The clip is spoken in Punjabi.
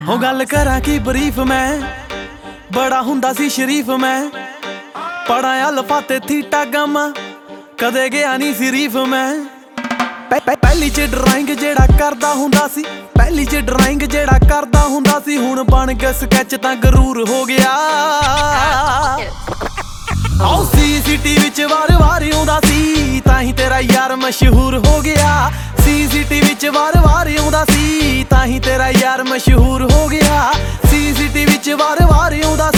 ਹੋ ਗੱਲ ਕਰਾਂ ਕੀ ਬਰੀਫ ਮੈਂ ਬੜਾ ਹੁੰਦਾ ਸੀ ਸ਼ਰੀਫ ਮੈਂ ਪੜਾਇਆ ਲਫਾਤੇ ਥੀਟਾ ਗਾਮਾ ਕਦੇ ਗਿਆ ਨਹੀਂ ਸਿਰੀਫ ਮੈਂ ਪਹਿਲੀ ਚ ਡਰਾਇੰਗ ਜਿਹੜਾ ਕਰਦਾ ਹੁੰਦਾ ਸੀ ਪਹਿਲੀ ਚ ਡਰਾਇੰਗ ਜਿਹੜਾ ਕਰਦਾ ਹੁੰਦਾ ਸੀ ਹੁਣ ਬਣ ਗਿਆ ਸਕੈਚ ਤਾਂ ਗਰੂਰ ਹੋ ਗਿਆ ਆਉ ਸੀਸੀਟੀਵੀ ਚ ਵਾਰ-ਵਾਰ ਆਉਂਦਾ ਸੀ ਤਾਂ ਹੀ ਤੇਰਾ ਯਾਰ ਮਸ਼ਹੂਰ ਹੋ ਗਿਆ ਸੀਸੀਟੀਵੀ ਚ ਵਾਰ-ਵਾਰ ਆਉਂਦਾ ਸੀ ਤਾਂ ਹੀ ਤੇਰਾ ਯਾਰ ਮਸ਼ਹੂਰ ਹੋ ਗਿਆ ਸੀਸੀਟੀਵੀ ਚ ਵਾਰ-ਵਾਰ ਆਉਂਦਾ